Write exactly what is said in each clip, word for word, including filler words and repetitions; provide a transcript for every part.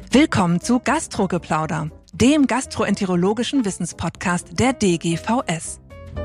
Willkommen zu Gastrogeplauder, dem gastroenterologischen Wissenspodcast der D G V S.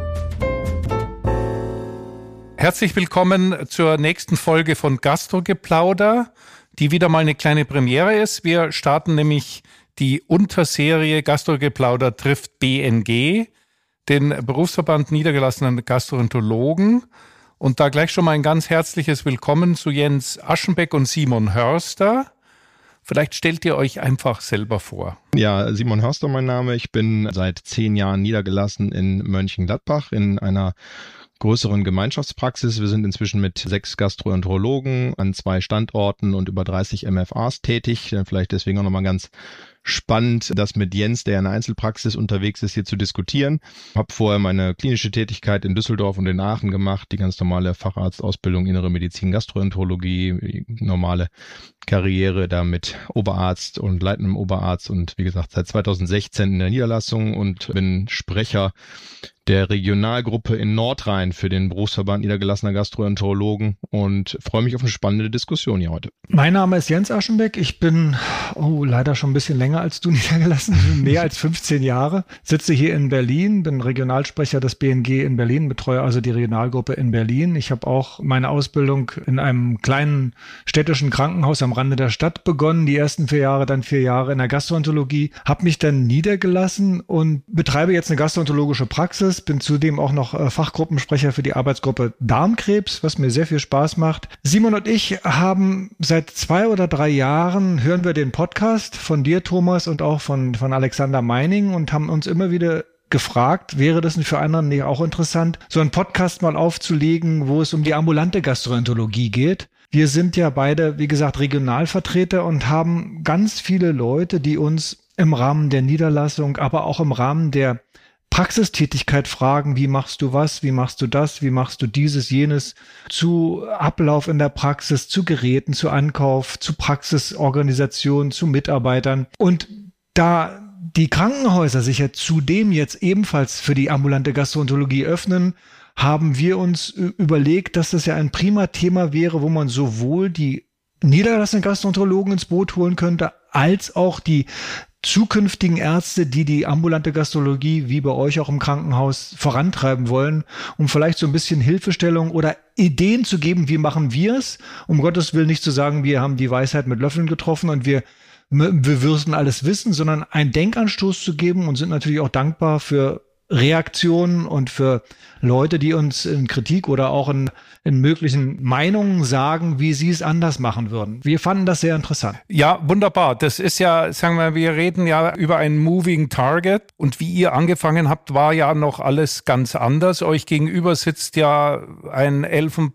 Herzlich willkommen zur nächsten Folge von Gastrogeplauder, die wieder mal eine kleine Premiere ist. Wir starten nämlich die Unterserie Gastrogeplauder trifft B N G, den Berufsverband niedergelassener Gastroenterologen. Und da gleich schon mal ein ganz herzliches Willkommen zu Jens Aschenbeck und Simon Hörster. Vielleicht stellt ihr euch einfach selber vor. Ja, Simon Hörster mein Name. Ich bin seit zehn Jahren niedergelassen in Mönchengladbach in einer größeren Gemeinschaftspraxis. Wir sind inzwischen mit sechs Gastroenterologen an zwei Standorten und über dreißig M F As tätig. Vielleicht deswegen auch nochmal ganz spannend, das mit Jens, der in der Einzelpraxis unterwegs ist, hier zu diskutieren. Ich habe vorher meine klinische Tätigkeit in Düsseldorf und in Aachen gemacht, die ganz normale Facharztausbildung Innere Medizin, Gastroenterologie, normale Karriere da mit Oberarzt und leitendem Oberarzt und wie gesagt seit zweitausendsechzehn in der Niederlassung und bin Sprecher der Regionalgruppe in Nordrhein für den Berufsverband niedergelassener Gastroenterologen und freue mich auf eine spannende Diskussion hier heute. Mein Name ist Jens Aschenbeck. Ich bin oh, leider schon ein bisschen länger als du niedergelassen, mehr als fünfzehn Jahre. Sitze hier in Berlin, bin Regionalsprecher des B N G in Berlin, betreue also die Regionalgruppe in Berlin. Ich habe auch meine Ausbildung in einem kleinen städtischen Krankenhaus am Rande der Stadt begonnen, die ersten vier Jahre, dann vier Jahre in der Gastroenterologie, habe mich dann niedergelassen und betreibe jetzt eine gastroenterologische Praxis. Bin zudem auch noch äh, Fachgruppensprecher für die Arbeitsgruppe Darmkrebs, was mir sehr viel Spaß macht. Simon und ich haben seit zwei oder drei Jahren, hören wir den Podcast von dir, Thomas, und auch von, von Alexander Meining und haben uns immer wieder gefragt, wäre das für anderen nicht auch interessant, so einen Podcast mal aufzulegen, wo es um die ambulante Gastroenterologie geht. Wir sind ja beide, wie gesagt, Regionalvertreter und haben ganz viele Leute, die uns im Rahmen der Niederlassung, aber auch im Rahmen der Praxistätigkeit fragen, wie machst du was, wie machst du das, wie machst du dieses, jenes, zu Ablauf in der Praxis, zu Geräten, zu Ankauf, zu Praxisorganisation, zu Mitarbeitern. Und da die Krankenhäuser sich ja zudem jetzt ebenfalls für die ambulante Gastroenterologie öffnen, haben wir uns überlegt, dass das ja ein prima Thema wäre, wo man sowohl die niedergelassenen Gastroenterologen ins Boot holen könnte, als auch die zukünftigen Ärzte, die die ambulante Gastrologie, wie bei euch auch im Krankenhaus, vorantreiben wollen, um vielleicht so ein bisschen Hilfestellung oder Ideen zu geben, wie machen wir es? Um Gottes Willen nicht zu sagen, wir haben die Weisheit mit Löffeln getroffen und wir, wir würden alles wissen, sondern einen Denkanstoß zu geben und sind natürlich auch dankbar für Reaktionen und für Leute, die uns in Kritik oder auch in, in möglichen Meinungen sagen, wie sie es anders machen würden. Wir fanden das sehr interessant. Ja, wunderbar. Das ist ja, sagen wir, wir reden ja über ein Moving Target und wie ihr angefangen habt, war ja noch alles ganz anders. Euch gegenüber sitzt ja ein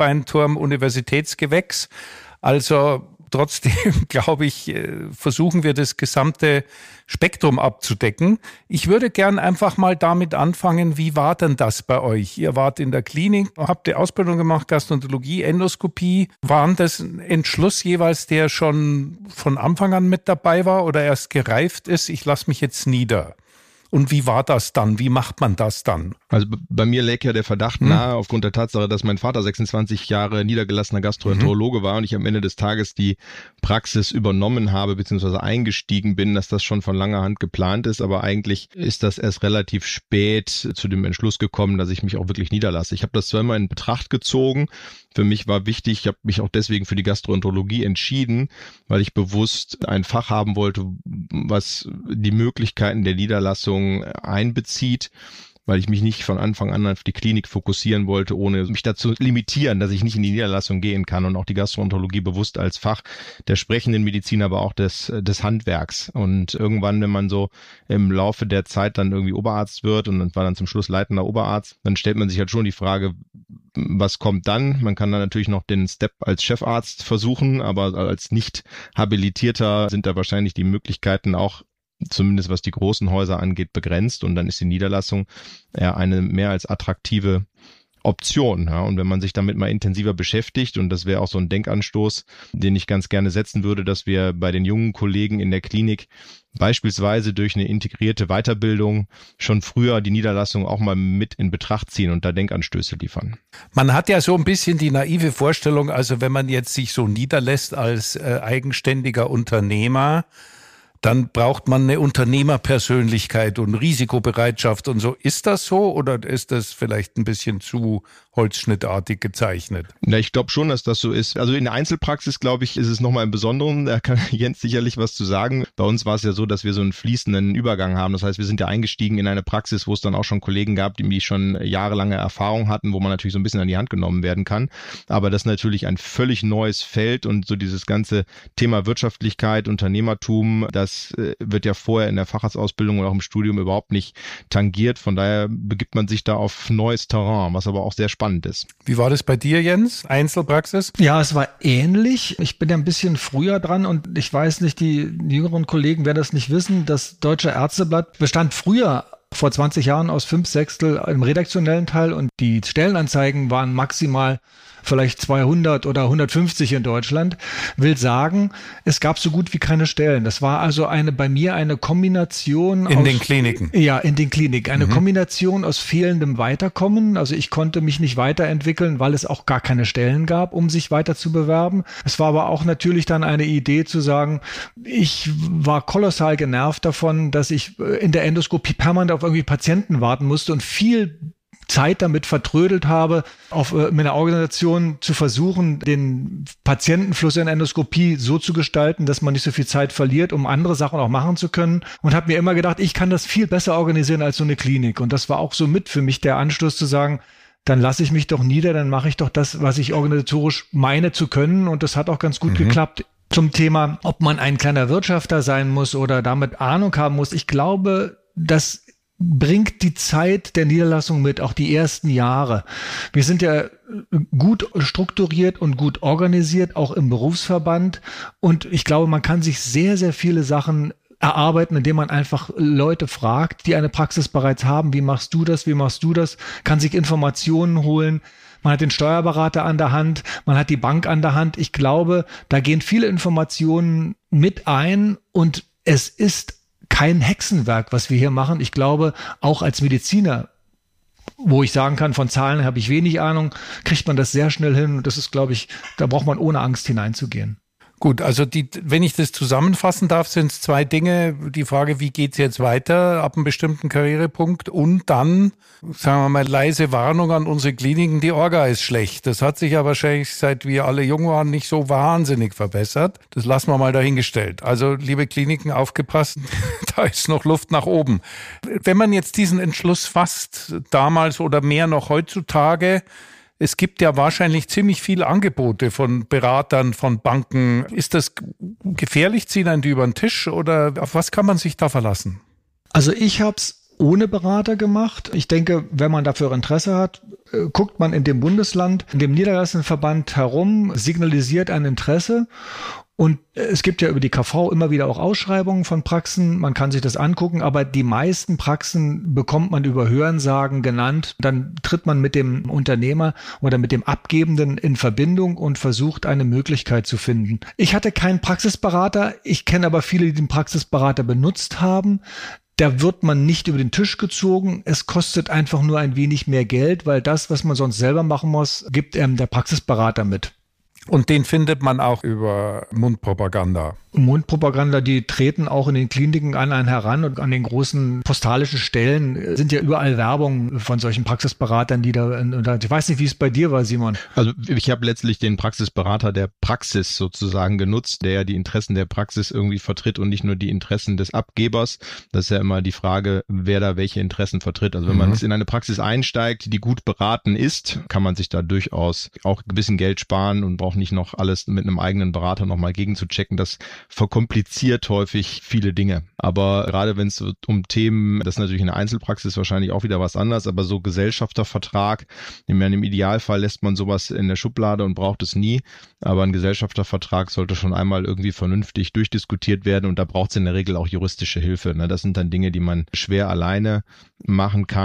Elfenbeinturm-Universitätsgewächs. Also trotzdem, glaube ich, versuchen wir das gesamte Spektrum abzudecken. Ich würde gern einfach mal damit anfangen, wie war denn das bei euch? Ihr wart in der Klinik, habt die Ausbildung gemacht, Gastroenterologie, Endoskopie. Waren das ein Entschluss jeweils, der schon von Anfang an mit dabei war oder erst gereift ist? Ich lasse mich jetzt nieder. Und wie war das dann? Wie macht man das dann? Also bei mir lag ja der Verdacht hm. nahe, aufgrund der Tatsache, dass mein Vater sechsundzwanzig Jahre niedergelassener Gastroenterologe mhm. war und ich am Ende des Tages die Praxis übernommen habe bzw. eingestiegen bin, dass das schon von langer Hand geplant ist. Aber eigentlich ist das erst relativ spät zu dem Entschluss gekommen, dass ich mich auch wirklich niederlasse. Ich habe das zwar immer in Betracht gezogen. Für mich war wichtig, ich habe mich auch deswegen für die Gastroenterologie entschieden, weil ich bewusst ein Fach haben wollte, was die Möglichkeiten der Niederlassung einbezieht, weil ich mich nicht von Anfang an auf die Klinik fokussieren wollte, ohne mich dazu limitieren, dass ich nicht in die Niederlassung gehen kann und auch die Gastroenterologie bewusst als Fach der sprechenden Medizin, aber auch des, des Handwerks. Und irgendwann, wenn man so im Laufe der Zeit dann irgendwie Oberarzt wird und dann war dann zum Schluss leitender Oberarzt, dann stellt man sich halt schon die Frage, was kommt dann? Man kann dann natürlich noch den Step als Chefarzt versuchen, aber als nicht habilitierter sind da wahrscheinlich die Möglichkeiten auch, zumindest was die großen Häuser angeht, begrenzt und dann ist die Niederlassung ja eine mehr als attraktive Option. Ja. Und wenn man sich damit mal intensiver beschäftigt, und das wäre auch so ein Denkanstoß, den ich ganz gerne setzen würde, dass wir bei den jungen Kollegen in der Klinik beispielsweise durch eine integrierte Weiterbildung schon früher die Niederlassung auch mal mit in Betracht ziehen und da Denkanstöße liefern. Man hat ja so ein bisschen die naive Vorstellung, also wenn man jetzt sich so niederlässt als äh, eigenständiger Unternehmer, dann braucht man eine Unternehmerpersönlichkeit und Risikobereitschaft und so. Ist das so oder ist das vielleicht ein bisschen zu holzschnittartig gezeichnet? Na, ich glaube schon, dass das so ist. Also in der Einzelpraxis, glaube ich, ist es nochmal im Besonderen. Da kann Jens sicherlich was zu sagen. Bei uns war es ja so, dass wir so einen fließenden Übergang haben. Das heißt, wir sind ja eingestiegen in eine Praxis, wo es dann auch schon Kollegen gab, die schon jahrelange Erfahrung hatten, wo man natürlich so ein bisschen an die Hand genommen werden kann. Aber das ist natürlich ein völlig neues Feld und so dieses ganze Thema Wirtschaftlichkeit, Unternehmertum, das wird ja vorher in der Facharztausbildung oder auch im Studium überhaupt nicht tangiert. Von daher begibt man sich da auf neues Terrain, was aber auch sehr spannend ist. Wie war das bei dir, Jens? Einzelpraxis? Ja, es war ähnlich. Ich bin ja ein bisschen früher dran und ich weiß nicht, die jüngeren Kollegen werden das nicht wissen. Das Deutsche Ärzteblatt bestand früher vor zwanzig Jahren aus fünf Sechstel im redaktionellen Teil und die Stellenanzeigen waren maximal vielleicht zweihundert oder hundertfünfzig in Deutschland, will sagen, es gab so gut wie keine Stellen. Das war also eine bei mir eine Kombination in aus, den Kliniken. Ja, in den Kliniken. Eine mhm. Kombination aus fehlendem Weiterkommen. Also ich konnte mich nicht weiterentwickeln, weil es auch gar keine Stellen gab, um sich weiter zu bewerben. Es war aber auch natürlich dann eine Idee zu sagen, ich war kolossal genervt davon, dass ich in der Endoskopie permanent auf irgendwie Patienten warten musste und viel Zeit damit vertrödelt habe, auf äh, mit einer Organisation zu versuchen, den Patientenfluss in Endoskopie so zu gestalten, dass man nicht so viel Zeit verliert, um andere Sachen auch machen zu können. Und habe mir immer gedacht, ich kann das viel besser organisieren als so eine Klinik. Und das war auch so mit für mich der Anstoß zu sagen, dann lasse ich mich doch nieder, dann mache ich doch das, was ich organisatorisch meine zu können. Und das hat auch ganz gut mhm. geklappt. Zum Thema, ob man ein kleiner Wirtschafter sein muss oder damit Ahnung haben muss. Ich glaube, dass bringt die Zeit der Niederlassung mit, auch die ersten Jahre. Wir sind ja gut strukturiert und gut organisiert, auch im Berufsverband. Und ich glaube, man kann sich sehr, sehr viele Sachen erarbeiten, indem man einfach Leute fragt, die eine Praxis bereits haben. Wie machst du das? Wie machst du das? Kann sich Informationen holen. Man hat den Steuerberater an der Hand, man hat die Bank an der Hand. Ich glaube, da gehen viele Informationen mit ein und es ist kein Hexenwerk, was wir hier machen. Ich glaube, auch als Mediziner, wo ich sagen kann, von Zahlen habe ich wenig Ahnung, kriegt man das sehr schnell hin. Und das ist, glaube ich, da braucht man ohne Angst hineinzugehen. Gut, also die, wenn ich das zusammenfassen darf, sind es zwei Dinge. Die Frage, wie geht's jetzt weiter ab einem bestimmten Karrierepunkt und dann, sagen wir mal, leise Warnung an unsere Kliniken, die Orga ist schlecht. Das hat sich ja wahrscheinlich, seit wir alle jung waren, nicht so wahnsinnig verbessert. Das lassen wir mal dahingestellt. Also, liebe Kliniken, aufgepasst, da ist noch Luft nach oben. Wenn man jetzt diesen Entschluss fasst, damals oder mehr noch heutzutage, es gibt ja wahrscheinlich ziemlich viele Angebote von Beratern, von Banken. Ist das gefährlich? Ziehen einen die über den Tisch oder auf was kann man sich da verlassen? Also ich habe es ohne Berater gemacht. Ich denke, wenn man dafür Interesse hat, guckt man in dem Bundesland, in dem Niederlassungsverband herum, signalisiert ein Interesse. Und es gibt ja über die K V immer wieder auch Ausschreibungen von Praxen. Man kann sich das angucken, aber die meisten Praxen bekommt man über Hörensagen genannt. Dann tritt man mit dem Unternehmer oder mit dem Abgebenden in Verbindung und versucht, eine Möglichkeit zu finden. Ich hatte keinen Praxisberater. Ich kenne aber viele, die den Praxisberater benutzt haben. Da wird man nicht über den Tisch gezogen. Es kostet einfach nur ein wenig mehr Geld, weil das, was man sonst selber machen muss, gibt einem der Praxisberater mit. Und den findet man auch über Mundpropaganda. Mundpropaganda, die treten auch in den Kliniken an einen heran und an den großen postalischen Stellen sind ja überall Werbung von solchen Praxisberatern, die da, ich weiß nicht, wie es bei dir war, Simon. Also ich habe letztlich den Praxisberater der Praxis sozusagen genutzt, der ja die Interessen der Praxis irgendwie vertritt und nicht nur die Interessen des Abgebers. Das ist ja immer die Frage, wer da welche Interessen vertritt. Also wenn mhm. man in eine Praxis einsteigt, die gut beraten ist, kann man sich da durchaus auch ein bisschen Geld sparen und braucht nicht noch alles mit einem eigenen Berater nochmal gegenzuchecken. Das verkompliziert häufig viele Dinge. Aber gerade wenn es um Themen, das ist natürlich in der Einzelpraxis wahrscheinlich auch wieder was anderes, aber so Gesellschaftervertrag, im Idealfall lässt man sowas in der Schublade und braucht es nie. Aber ein Gesellschaftervertrag sollte schon einmal irgendwie vernünftig durchdiskutiert werden und da braucht es in der Regel auch juristische Hilfe. Das sind dann Dinge, die man schwer alleine machen kann.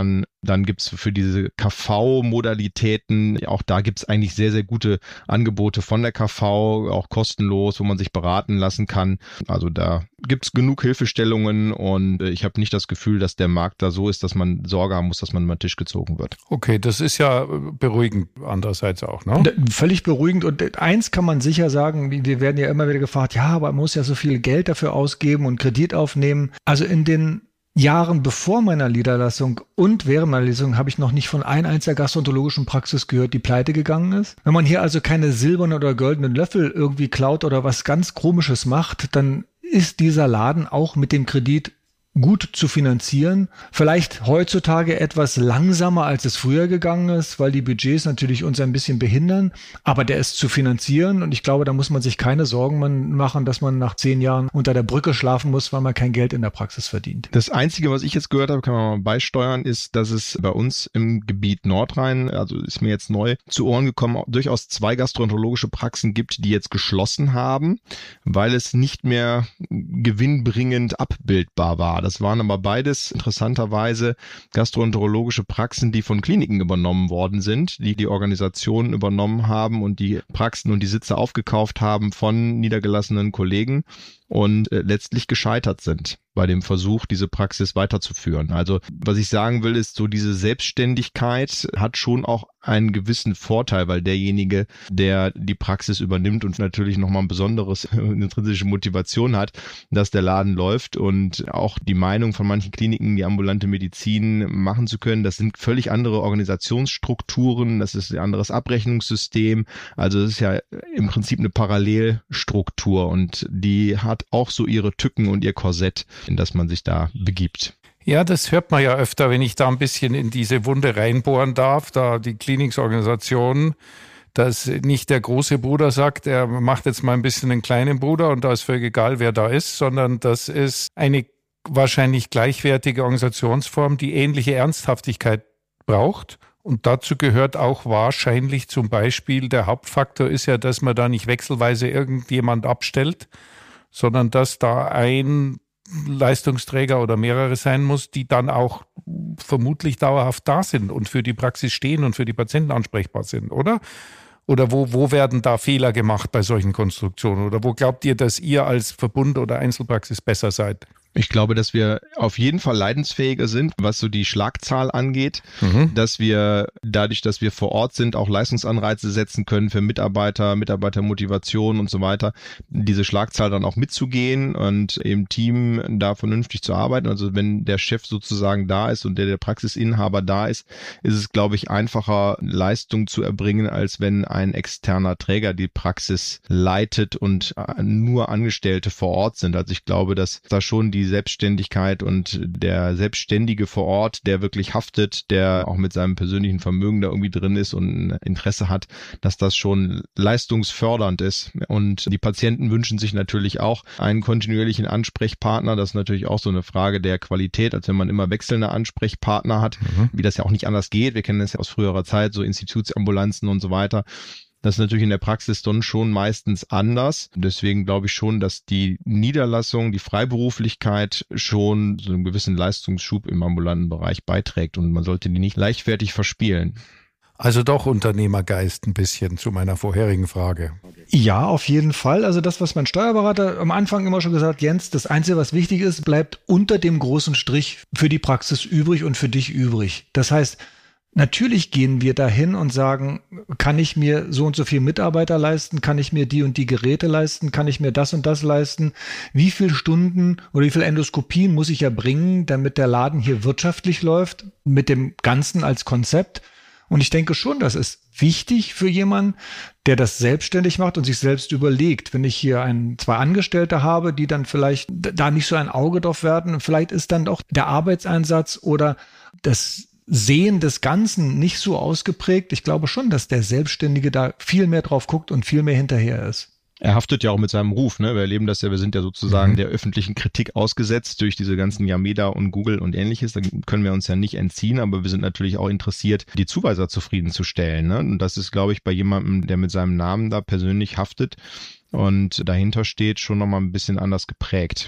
Dann gibt's für diese K V-Modalitäten, auch da gibt's eigentlich sehr, sehr gute Angebote von der K V, auch kostenlos, wo man sich beraten lassen kann. Also da gibt's genug Hilfestellungen und ich habe nicht das Gefühl, dass der Markt da so ist, dass man Sorge haben muss, dass man über den Tisch gezogen wird. Okay, das ist ja beruhigend andererseits auch, ne? Völlig beruhigend und eins kann man sicher sagen, wir werden ja immer wieder gefragt, ja, aber man muss ja so viel Geld dafür ausgeben und Kredit aufnehmen. Also in den Jahren bevor meiner Niederlassung und während meiner Niederlassung habe ich noch nicht von ein einziger gastroenterologischen Praxis gehört, die pleite gegangen ist. Wenn man hier also keine silbernen oder goldenen Löffel irgendwie klaut oder was ganz Komisches macht, dann ist dieser Laden auch mit dem Kredit gut zu finanzieren. Vielleicht heutzutage etwas langsamer, als es früher gegangen ist, weil die Budgets natürlich uns ein bisschen behindern. Aber der ist zu finanzieren und ich glaube, da muss man sich keine Sorgen machen, dass man nach zehn Jahren unter der Brücke schlafen muss, weil man kein Geld in der Praxis verdient. Das Einzige, was ich jetzt gehört habe, kann man mal beisteuern, ist, dass es bei uns im Gebiet Nordrhein, also ist mir jetzt neu zu Ohren gekommen, durchaus zwei gastroenterologische Praxen gibt, die jetzt geschlossen haben, weil es nicht mehr gewinnbringend abbildbar war. Das waren aber beides interessanterweise gastroenterologische Praxen, die von Kliniken übernommen worden sind, die die Organisationen übernommen haben und die Praxen und die Sitze aufgekauft haben von niedergelassenen Kollegen und äh, letztlich gescheitert sind bei dem Versuch, diese Praxis weiterzuführen. Also was ich sagen will, ist so, diese Selbstständigkeit hat schon auch einen gewissen Vorteil, weil derjenige, der die Praxis übernimmt und natürlich nochmal ein besonderes intrinsische Motivation hat, dass der Laden läuft und auch die Meinung von manchen Kliniken, die ambulante Medizin machen zu können, das sind völlig andere Organisationsstrukturen, das ist ein anderes Abrechnungssystem, also es ist ja im Prinzip eine Parallelstruktur und die hat auch so ihre Tücken und ihr Korsett, in das man sich da begibt. Ja, das hört man ja öfter, wenn ich da ein bisschen in diese Wunde reinbohren darf, da die Kliniksorganisation, dass nicht der große Bruder sagt, er macht jetzt mal ein bisschen einen kleinen Bruder und da ist völlig egal, wer da ist, sondern das ist eine wahrscheinlich gleichwertige Organisationsform, die ähnliche Ernsthaftigkeit braucht. Und dazu gehört auch wahrscheinlich zum Beispiel, der Hauptfaktor ist ja, dass man da nicht wechselweise irgendjemand abstellt, sondern dass da ein Leistungsträger oder mehrere sein muss, die dann auch vermutlich dauerhaft da sind und für die Praxis stehen und für die Patienten ansprechbar sind, oder? Oder wo, wo werden da Fehler gemacht bei solchen Konstruktionen? Oder wo glaubt ihr, dass ihr als Verbund oder Einzelpraxis besser seid? Ich glaube, dass wir auf jeden Fall leidensfähiger sind, was so die Schlagzahl angeht, mhm. dass wir dadurch, dass wir vor Ort sind, auch Leistungsanreize setzen können für Mitarbeiter, Mitarbeitermotivation und so weiter, diese Schlagzahl dann auch mitzugehen und im Team da vernünftig zu arbeiten. Also wenn der Chef sozusagen da ist und der, der Praxisinhaber da ist, ist es, glaube ich, einfacher, Leistung zu erbringen, als wenn ein externer Träger die Praxis leitet und nur Angestellte vor Ort sind. Also ich glaube, dass da schon die Selbstständigkeit und der Selbstständige vor Ort, der wirklich haftet, der auch mit seinem persönlichen Vermögen da irgendwie drin ist und Interesse hat, dass das schon leistungsfördernd ist. Und die Patienten wünschen sich natürlich auch einen kontinuierlichen Ansprechpartner. Das ist natürlich auch so eine Frage der Qualität, als wenn man immer wechselnde Ansprechpartner hat, mhm. wie das ja auch nicht anders geht. Wir kennen das ja aus früherer Zeit, so Institutsambulanzen und so weiter. Das ist natürlich in der Praxis dann schon meistens anders. Deswegen glaube ich schon, dass die Niederlassung, die Freiberuflichkeit schon so einen gewissen Leistungsschub im ambulanten Bereich beiträgt und man sollte die nicht leichtfertig verspielen. Also doch Unternehmergeist ein bisschen zu meiner vorherigen Frage. Ja, auf jeden Fall. Also das, was mein Steuerberater am Anfang immer schon gesagt hat, Jens, das Einzige, was wichtig ist, bleibt unter dem großen Strich für die Praxis übrig und für dich übrig. Das heißt, natürlich gehen wir dahin und sagen, kann ich mir so und so viel Mitarbeiter leisten? Kann ich mir die und die Geräte leisten? Kann ich mir das und das leisten? Wie viele Stunden oder wie viele Endoskopien muss ich erbringen, damit der Laden hier wirtschaftlich läuft, mit dem Ganzen als Konzept? Und ich denke schon, das ist wichtig für jemanden, der das selbstständig macht und sich selbst überlegt. Wenn ich hier ein, zwei Angestellte habe, die dann vielleicht da nicht so ein Auge drauf werden, vielleicht ist dann doch der Arbeitseinsatz oder das Sehen des Ganzen nicht so ausgeprägt. Ich glaube schon, dass der Selbstständige da viel mehr drauf guckt und viel mehr hinterher ist. Er haftet ja auch mit seinem Ruf, ne? Wir erleben das ja, wir sind ja sozusagen mhm. der öffentlichen Kritik ausgesetzt durch diese ganzen Yameda und Google und ähnliches. Da können wir uns ja nicht entziehen, aber wir sind natürlich auch interessiert, die Zuweiser zufriedenzustellen, ne? Und das ist, glaube ich, bei jemandem, der mit seinem Namen da persönlich haftet und dahinter steht, schon nochmal ein bisschen anders geprägt.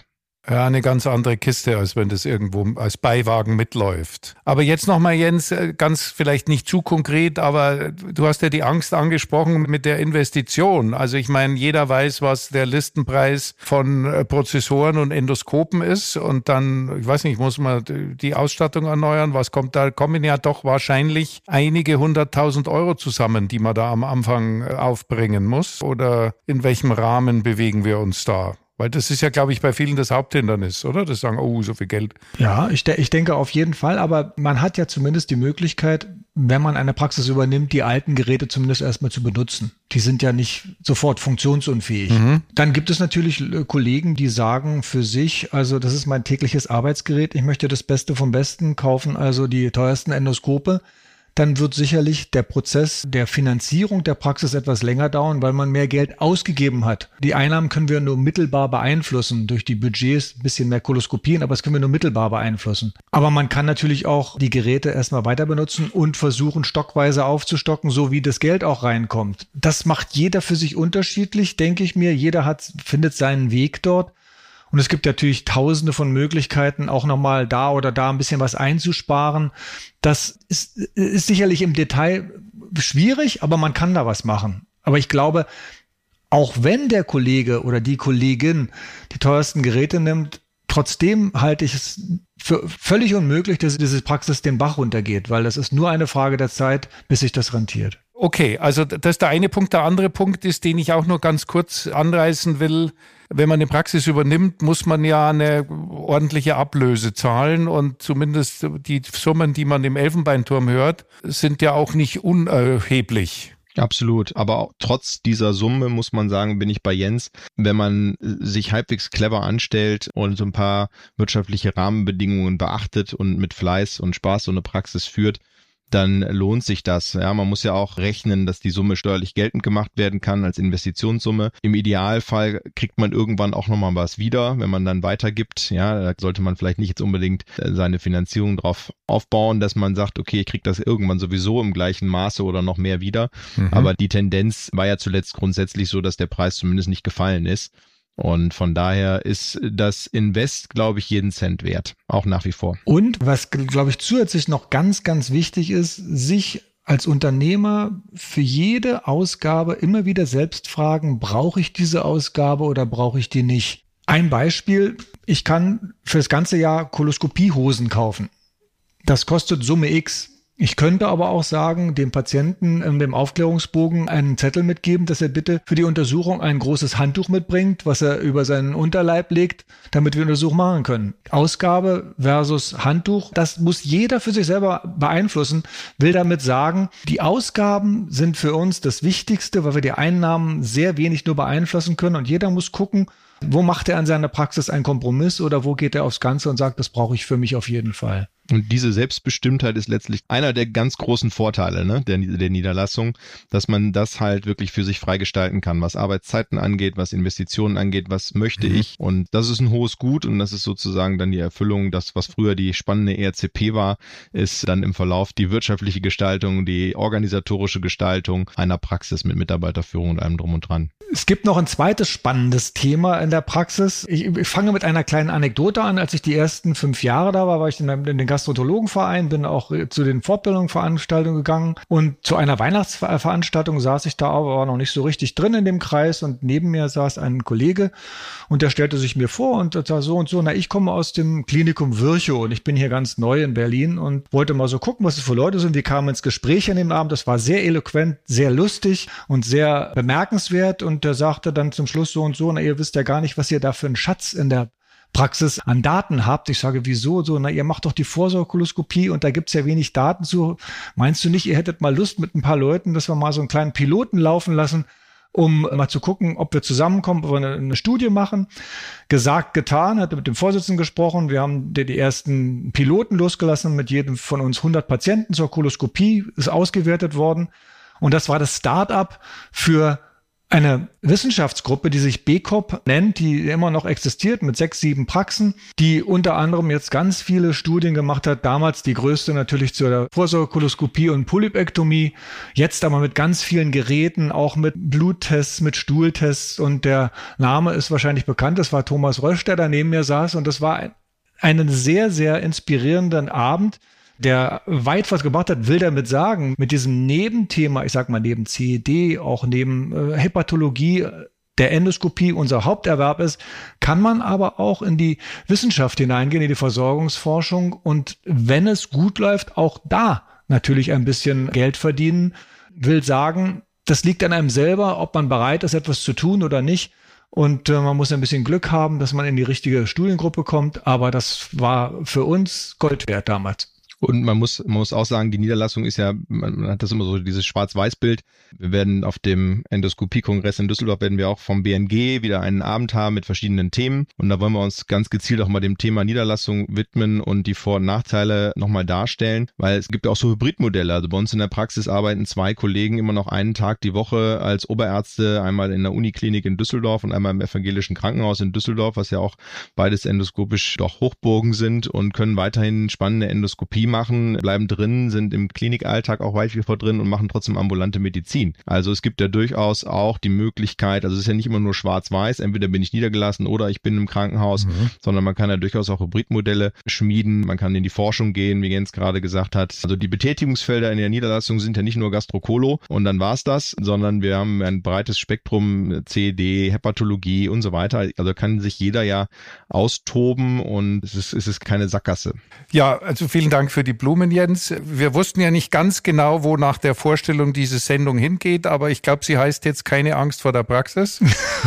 Ja, eine ganz andere Kiste, als wenn das irgendwo als Beiwagen mitläuft. Aber jetzt nochmal, Jens, ganz vielleicht nicht zu konkret, aber du hast ja die Angst angesprochen mit der Investition. Also ich meine, jeder weiß, was der Listenpreis von Prozessoren und Endoskopen ist. Und dann, ich weiß nicht, muss man die Ausstattung erneuern? Was kommt da? Kommen ja doch wahrscheinlich einige hunderttausend Euro zusammen, die man da am Anfang aufbringen muss. Oder in welchem Rahmen bewegen wir uns da? Weil das ist ja, glaube ich, bei vielen das Haupthindernis, oder? Das sagen, oh, so viel Geld. Ja, ich, de- ich denke auf jeden Fall, aber man hat ja zumindest die Möglichkeit, wenn man eine Praxis übernimmt, die alten Geräte zumindest erstmal zu benutzen. Die sind ja nicht sofort funktionsunfähig. Mhm. Dann gibt es natürlich Kollegen, die sagen für sich, also das ist mein tägliches Arbeitsgerät, ich möchte das Beste vom Besten kaufen, also die teuersten Endoskope. Dann wird sicherlich der Prozess der Finanzierung der Praxis etwas länger dauern, weil man mehr Geld ausgegeben hat. Die Einnahmen können wir nur mittelbar beeinflussen, durch die Budgets ein bisschen mehr Koloskopien, aber das können wir nur mittelbar beeinflussen. Aber man kann natürlich auch die Geräte erstmal weiter benutzen und versuchen, stockweise aufzustocken, so wie das Geld auch reinkommt. Das macht jeder für sich unterschiedlich, denke ich mir. Jeder hat, findet seinen Weg dort. Und es gibt natürlich tausende von Möglichkeiten, auch nochmal da oder da ein bisschen was einzusparen. Das ist, ist sicherlich im Detail schwierig, aber man kann da was machen. Aber ich glaube, auch wenn der Kollege oder die Kollegin die teuersten Geräte nimmt, trotzdem halte ich es für völlig unmöglich, dass diese Praxis den Bach runtergeht, weil das ist nur eine Frage der Zeit, bis sich das rentiert. Okay, also das ist der eine Punkt. Der andere Punkt ist, den ich auch nur ganz kurz anreißen will. Wenn man eine Praxis übernimmt, muss man ja eine ordentliche Ablöse zahlen und zumindest die Summen, die man im Elfenbeinturm hört, sind ja auch nicht unerheblich. Absolut, aber auch trotz dieser Summe muss man sagen, bin ich bei Jens, wenn man sich halbwegs clever anstellt und so ein paar wirtschaftliche Rahmenbedingungen beachtet und mit Fleiß und Spaß so eine Praxis führt, dann lohnt sich das. Ja, man muss ja auch rechnen, dass die Summe steuerlich geltend gemacht werden kann als Investitionssumme. Im Idealfall kriegt man irgendwann auch nochmal was wieder, wenn man dann weitergibt. Ja, da sollte man vielleicht nicht jetzt unbedingt seine Finanzierung drauf aufbauen, dass man sagt, okay, ich kriege das irgendwann sowieso im gleichen Maße oder noch mehr wieder. Mhm. Aber die Tendenz war ja zuletzt grundsätzlich so, dass der Preis zumindest nicht gefallen ist. Und von daher ist das Invest, glaube ich, jeden Cent wert, auch nach wie vor. Und was, glaube ich, zusätzlich noch ganz, ganz wichtig ist, sich als Unternehmer für jede Ausgabe immer wieder selbst fragen, brauche ich diese Ausgabe oder brauche ich die nicht? Ein Beispiel, ich kann für das ganze Jahr Koloskopiehosen kaufen. Das kostet Summe X. Ich könnte aber auch sagen, dem Patienten in dem Aufklärungsbogen einen Zettel mitgeben, dass er bitte für die Untersuchung ein großes Handtuch mitbringt, was er über seinen Unterleib legt, damit wir Untersuchung machen können. Ausgabe versus Handtuch, das muss jeder für sich selber beeinflussen, will damit sagen, die Ausgaben sind für uns das Wichtigste, weil wir die Einnahmen sehr wenig nur beeinflussen können und jeder muss gucken, wo macht er an seiner Praxis einen Kompromiss oder wo geht er aufs Ganze und sagt, das brauche ich für mich auf jeden Fall. Und diese Selbstbestimmtheit ist letztlich einer der ganz großen Vorteile, ne, der, der Niederlassung, dass man das halt wirklich für sich freigestalten kann, was Arbeitszeiten angeht, was Investitionen angeht, was möchte mhm. ich. Und das ist ein hohes Gut und das ist sozusagen dann die Erfüllung, das, was früher die spannende E R C P war, ist dann im Verlauf die wirtschaftliche Gestaltung, die organisatorische Gestaltung einer Praxis mit Mitarbeiterführung und allem drum und dran. Es gibt noch ein zweites spannendes Thema in der Praxis. Ich, ich fange mit einer kleinen Anekdote an. Als ich die ersten fünf Jahre da war, war ich in, in den Gastroenterologenverein, bin auch zu den Fortbildungsveranstaltungen gegangen und zu einer Weihnachtsveranstaltung saß ich da, aber war noch nicht so richtig drin in dem Kreis und neben mir saß ein Kollege und der stellte sich mir vor und sagte so und so, na, ich komme aus dem Klinikum Virchow und ich bin hier ganz neu in Berlin und wollte mal so gucken, was es für Leute sind. Wir kamen ins Gespräch an dem Abend, das war sehr eloquent, sehr lustig und sehr bemerkenswert und der sagte dann zum Schluss so und so, na, ihr wisst ja gar nicht, was ihr da für einen Schatz in der Praxis an Daten habt. Ich sage, wieso? So, na, ihr macht doch die Vorsorgekoloskopie und da gibt's ja wenig Daten zu. Meinst du nicht, ihr hättet mal Lust mit ein paar Leuten, dass wir mal so einen kleinen Piloten laufen lassen, um mal zu gucken, ob wir zusammenkommen, ob wir eine, eine Studie machen? Gesagt, getan, hatte mit dem Vorsitzenden gesprochen. Wir haben die, die ersten Piloten losgelassen, mit jedem von uns hundert Patienten zur Koloskopie, ist ausgewertet worden. Und das war das Start-up für eine Wissenschaftsgruppe, die sich B K O P nennt, die immer noch existiert mit sechs, sieben Praxen, die unter anderem jetzt ganz viele Studien gemacht hat. Damals die größte natürlich zur Vorsorgekoloskopie und Polypektomie. Jetzt aber mit ganz vielen Geräten, auch mit Bluttests, mit Stuhltests. Und der Name ist wahrscheinlich bekannt. Das war Thomas Rösch, der da neben mir saß. Und das war ein, einen sehr, sehr inspirierenden Abend, der weit was gebracht hat, will damit sagen, mit diesem Nebenthema, ich sag mal neben C E D, auch neben äh, Hepatologie, der Endoskopie unser Haupterwerb ist, kann man aber auch in die Wissenschaft hineingehen, in die Versorgungsforschung und wenn es gut läuft, auch da natürlich ein bisschen Geld verdienen. Will sagen, das liegt an einem selber, ob man bereit ist, etwas zu tun oder nicht. Und äh, man muss ein bisschen Glück haben, dass man in die richtige Studiengruppe kommt, aber das war für uns Gold wert damals. Und man muss, man muss auch sagen, die Niederlassung ist ja, man hat das immer so, dieses Schwarz-Weiß-Bild. Wir werden auf dem Endoskopie-Kongress in Düsseldorf werden wir auch vom B N G wieder einen Abend haben mit verschiedenen Themen. Und da wollen wir uns ganz gezielt auch mal dem Thema Niederlassung widmen und die Vor- und Nachteile nochmal darstellen, weil es gibt ja auch so Hybridmodelle. Also bei uns in der Praxis arbeiten zwei Kollegen immer noch einen Tag die Woche als Oberärzte, einmal in der Uniklinik in Düsseldorf und einmal im evangelischen Krankenhaus in Düsseldorf, was ja auch beides endoskopisch doch Hochburgen sind und können weiterhin spannende Endoskopie machen, bleiben drin, sind im Klinikalltag auch weit wie vor drin und machen trotzdem ambulante Medizin. Also es gibt ja durchaus auch die Möglichkeit, also es ist ja nicht immer nur schwarz-weiß, entweder bin ich niedergelassen oder ich bin im Krankenhaus, mhm. sondern man kann ja durchaus auch Hybridmodelle schmieden, man kann in die Forschung gehen, wie Jens gerade gesagt hat. Also die Betätigungsfelder in der Niederlassung sind ja nicht nur Gastrokolo und dann war's das, sondern wir haben ein breites Spektrum, C E D, Hepatologie und so weiter. Also kann sich jeder ja austoben und es ist, es ist keine Sackgasse. Ja, also vielen Dank für die Blumen, Jens. Wir wussten ja nicht ganz genau, wo nach der Vorstellung diese Sendung hingeht, aber ich glaube, sie heißt jetzt keine Angst vor der Praxis.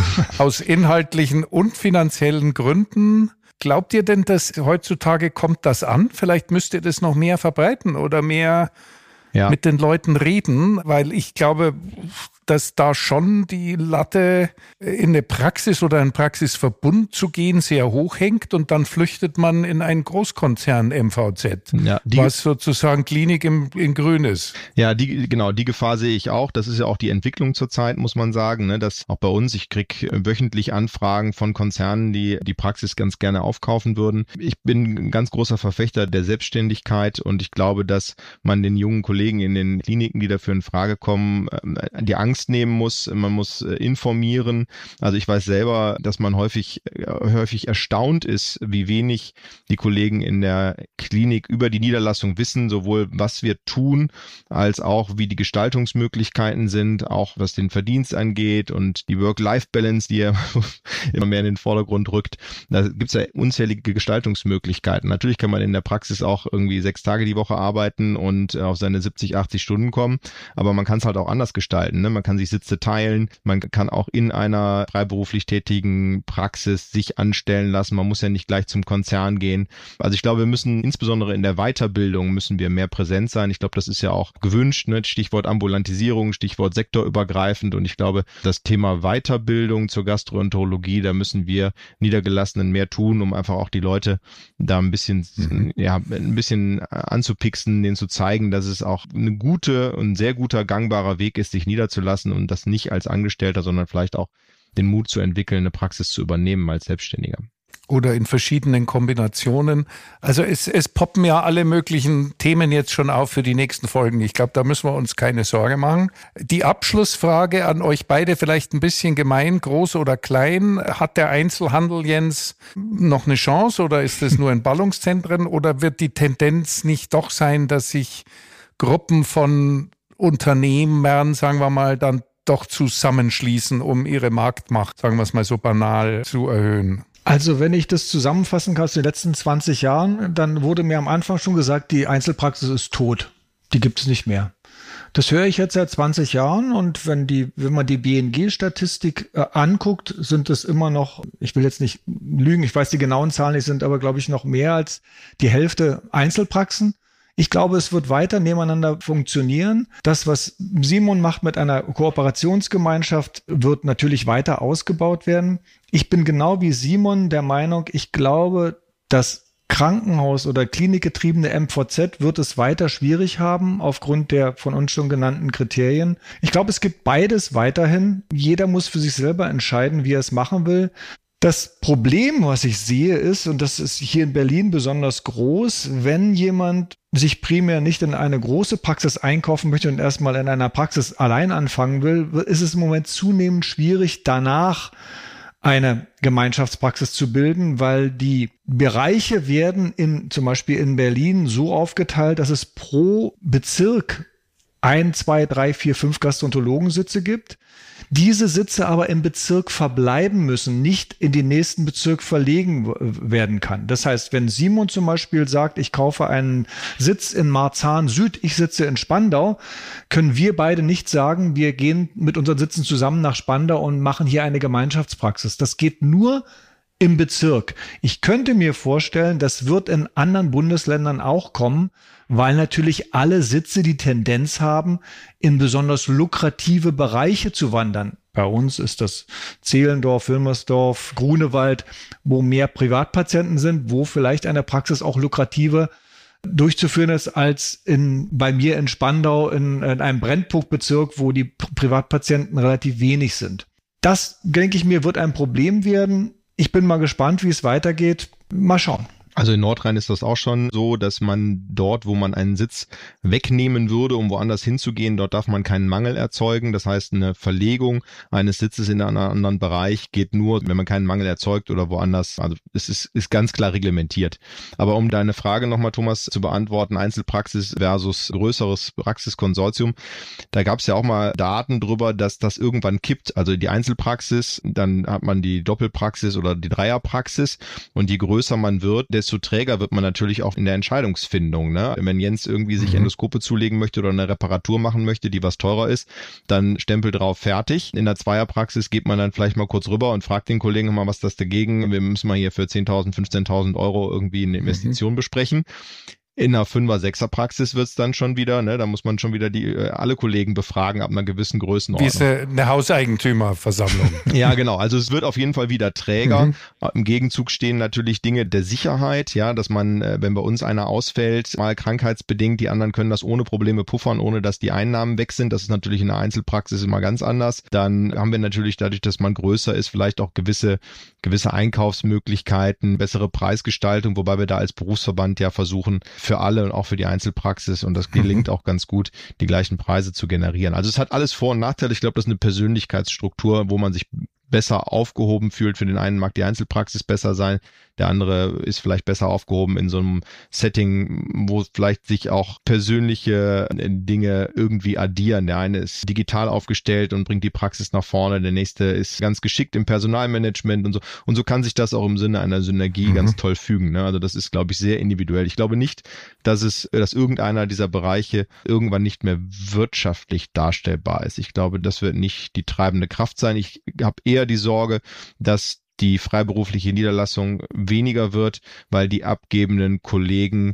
Aus inhaltlichen und finanziellen Gründen. Glaubt ihr denn, dass heutzutage kommt das an? Vielleicht müsst ihr das noch mehr verbreiten oder mehr ja. mit den Leuten reden, weil ich glaube, dass da schon die Latte in eine Praxis oder einen Praxisverbund zu gehen sehr hoch hängt und dann flüchtet man in einen Großkonzern M V Z, ja, die, was sozusagen Klinik im, in Grün ist. Ja, die, genau, die Gefahr sehe ich auch. Das ist ja auch die Entwicklung zurzeit, muss man sagen, ne, dass auch bei uns, ich kriege wöchentlich Anfragen von Konzernen, die die Praxis ganz gerne aufkaufen würden. Ich bin ein ganz großer Verfechter der Selbstständigkeit und ich glaube, dass man den jungen Kollegen in den Kliniken, die dafür in Frage kommen, die Angst nehmen muss, man muss äh, informieren. Also ich weiß selber, dass man häufig äh, häufig erstaunt ist, wie wenig die Kollegen in der Klinik über die Niederlassung wissen, sowohl was wir tun, als auch wie die Gestaltungsmöglichkeiten sind, auch was den Verdienst angeht und die Work-Life-Balance, die ja immer mehr in den Vordergrund rückt. Da gibt es ja unzählige Gestaltungsmöglichkeiten. Natürlich kann man in der Praxis auch irgendwie sechs Tage die Woche arbeiten und äh, auf seine siebzig, achtzig Stunden kommen, aber man kann es halt auch anders gestalten, ne? Man kann sich Sitze teilen, man kann auch in einer freiberuflich tätigen Praxis sich anstellen lassen, man muss ja nicht gleich zum Konzern gehen. Also ich glaube, wir müssen insbesondere in der Weiterbildung müssen wir mehr präsent sein. Ich glaube, das ist ja auch gewünscht, ne? Stichwort Ambulantisierung, Stichwort sektorübergreifend und ich glaube, das Thema Weiterbildung zur Gastroenterologie, da müssen wir Niedergelassenen mehr tun, um einfach auch die Leute da ein bisschen, mhm. ja, ein bisschen anzupixen, denen zu zeigen, dass es auch eine gute und sehr guter gangbarer Weg ist, sich niederzulassen und das nicht als Angestellter, sondern vielleicht auch den Mut zu entwickeln, eine Praxis zu übernehmen als Selbstständiger. Oder in verschiedenen Kombinationen. Also es, es poppen ja alle möglichen Themen jetzt schon auf für die nächsten Folgen. Ich glaube, da müssen wir uns keine Sorge machen. Die Abschlussfrage an euch beide, vielleicht ein bisschen gemein, groß oder klein. Hat der Einzelhandel, Jens, noch eine Chance oder ist es nur in Ballungszentren oder wird die Tendenz nicht doch sein, dass sich Gruppen von Unternehmern, sagen wir mal, dann doch zusammenschließen, um ihre Marktmacht, sagen wir es mal so banal, zu erhöhen? Also wenn ich das zusammenfassen kann aus den letzten zwanzig Jahren, dann wurde mir am Anfang schon gesagt, die Einzelpraxis ist tot. Die gibt es nicht mehr. Das höre ich jetzt seit zwanzig Jahren und wenn die, wenn man die B N G-Statistik äh, anguckt, sind es immer noch, ich will jetzt nicht lügen, ich weiß die genauen Zahlen nicht, sind aber glaube ich noch mehr als die Hälfte Einzelpraxen. Ich glaube, es wird weiter nebeneinander funktionieren. Das, was Simon macht mit einer Kooperationsgemeinschaft, wird natürlich weiter ausgebaut werden. Ich bin genau wie Simon der Meinung, ich glaube, dass Krankenhaus- oder klinikgetriebene M V Z wird es weiter schwierig haben, aufgrund der von uns schon genannten Kriterien. Ich glaube, es gibt beides weiterhin. Jeder muss für sich selber entscheiden, wie er es machen will. Das Problem, was ich sehe, ist, und das ist hier in Berlin besonders groß, wenn jemand sich primär nicht in eine große Praxis einkaufen möchte und erstmal in einer Praxis allein anfangen will, ist es im Moment zunehmend schwierig, danach eine Gemeinschaftspraxis zu bilden, weil die Bereiche werden in, zum Beispiel in Berlin so aufgeteilt, dass es pro Bezirk ein, zwei, drei, vier, fünf Gastroenterologensitze gibt. Diese Sitze aber im Bezirk verbleiben müssen, nicht in den nächsten Bezirk verlegen werden kann. Das heißt, wenn Simon zum Beispiel sagt, ich kaufe einen Sitz in Marzahn Süd, ich sitze in Spandau, können wir beide nicht sagen, wir gehen mit unseren Sitzen zusammen nach Spandau und machen hier eine Gemeinschaftspraxis. Das geht nur im Bezirk. Ich könnte mir vorstellen, das wird in anderen Bundesländern auch kommen, weil natürlich alle Sitze die Tendenz haben, in besonders lukrative Bereiche zu wandern. Bei uns ist das Zehlendorf, Wilmersdorf, Grunewald, wo mehr Privatpatienten sind, wo vielleicht eine Praxis auch lukrativer durchzuführen ist als in, bei mir in Spandau in, in einem Brennpunktbezirk, wo die Privatpatienten relativ wenig sind. Das, denke ich mir, wird ein Problem werden. Ich bin mal gespannt, wie es weitergeht. Mal schauen. Also in Nordrhein ist das auch schon so, dass man dort, wo man einen Sitz wegnehmen würde, um woanders hinzugehen, dort darf man keinen Mangel erzeugen. Das heißt, eine Verlegung eines Sitzes in einen anderen Bereich geht nur, wenn man keinen Mangel erzeugt oder woanders. Also es ist, ist ganz klar reglementiert. Aber um deine Frage nochmal, Thomas, zu beantworten, Einzelpraxis versus größeres Praxiskonsortium, da gab es ja auch mal Daten drüber, dass das irgendwann kippt. Also die Einzelpraxis, dann hat man die Doppelpraxis oder die Dreierpraxis und je größer man wird, desto träger wird man natürlich auch in der Entscheidungsfindung. Ne? Wenn Jens irgendwie sich Endoskope zulegen möchte oder eine Reparatur machen möchte, die was teurer ist, dann Stempel drauf, fertig. In der Zweierpraxis geht man dann vielleicht mal kurz rüber und fragt den Kollegen mal, was ist das dagegen? Wir müssen mal hier für zehntausend, fünfzehntausend Euro irgendwie eine Investition mhm. besprechen. In einer Fünfer-, Sechser-Praxis wird's dann schon wieder, ne, da muss man schon wieder die alle Kollegen befragen ab einer gewissen Größenordnung. Wie ist eine Hauseigentümerversammlung. Ja, genau. Also es wird auf jeden Fall wieder träger. Mhm. Im Gegenzug stehen natürlich Dinge der Sicherheit, ja, dass man, wenn bei uns einer ausfällt, mal krankheitsbedingt, die anderen können das ohne Probleme puffern, ohne dass die Einnahmen weg sind. Das ist natürlich in der Einzelpraxis immer ganz anders. Dann haben wir natürlich dadurch, dass man größer ist, vielleicht auch gewisse gewisse Einkaufsmöglichkeiten, bessere Preisgestaltung, wobei wir da als Berufsverband ja versuchen, für alle und auch für die Einzelpraxis, und das gelingt mhm. auch ganz gut, die gleichen Preise zu generieren. Also es hat alles Vor- und Nachteile. Ich glaube, das ist eine Persönlichkeitsstruktur, wo man sich besser aufgehoben fühlt. Für den einen mag die Einzelpraxis besser sein, der andere ist vielleicht besser aufgehoben in so einem Setting, wo vielleicht sich auch persönliche Dinge irgendwie addieren. Der eine ist digital aufgestellt und bringt die Praxis nach vorne, der nächste ist ganz geschickt im Personalmanagement und so. Und so kann sich das auch im Sinne einer Synergie mhm. ganz toll fügen. Ne? Also das ist, glaube ich, sehr individuell. Ich glaube nicht, dass es, dass irgendeiner dieser Bereiche irgendwann nicht mehr wirtschaftlich darstellbar ist. Ich glaube, das wird nicht die treibende Kraft sein. Ich habe eher die Sorge, dass die freiberufliche Niederlassung weniger wird, weil die abgebenden Kollegen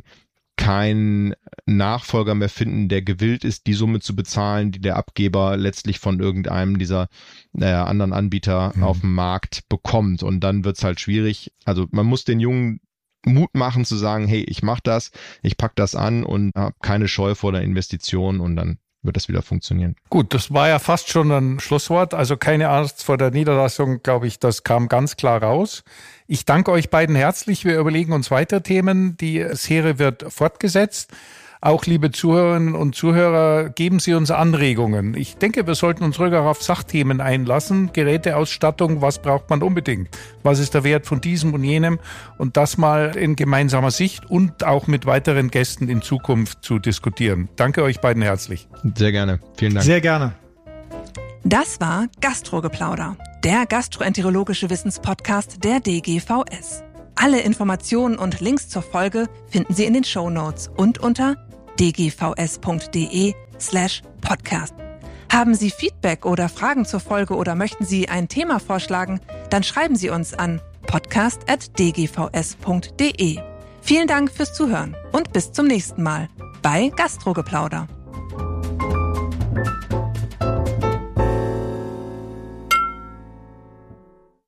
keinen Nachfolger mehr finden, der gewillt ist, die Summe zu bezahlen, die der Abgeber letztlich von irgendeinem dieser äh, anderen Anbieter mhm. auf dem Markt bekommt. Und dann wird's halt schwierig. Also man muss den Jungen Mut machen zu sagen, hey, ich mache das, ich pack das an und habe keine Scheu vor der Investition, und dann wird das wieder funktionieren. Gut, das war ja fast schon ein Schlusswort. Also keine Angst vor der Niederlassung, glaube ich, das kam ganz klar raus. Ich danke euch beiden herzlich. Wir überlegen uns weiter Themen. Die Serie wird fortgesetzt. Auch liebe Zuhörerinnen und Zuhörer, geben Sie uns Anregungen. Ich denke, wir sollten uns ruhiger auf Sachthemen einlassen. Geräteausstattung, was braucht man unbedingt? Was ist der Wert von diesem und jenem? Und das mal in gemeinsamer Sicht und auch mit weiteren Gästen in Zukunft zu diskutieren. Danke euch beiden herzlich. Sehr gerne. Vielen Dank. Sehr gerne. Das war Gastrogeplauder, der gastroenterologische Wissenspodcast der D G V S. Alle Informationen und Links zur Folge finden Sie in den Shownotes und unter dgvs.de slash podcast. Haben Sie Feedback oder Fragen zur Folge oder möchten Sie ein Thema vorschlagen, dann schreiben Sie uns an podcast at dgvs.de. Vielen Dank fürs Zuhören und bis zum nächsten Mal bei Gastrogeplauder.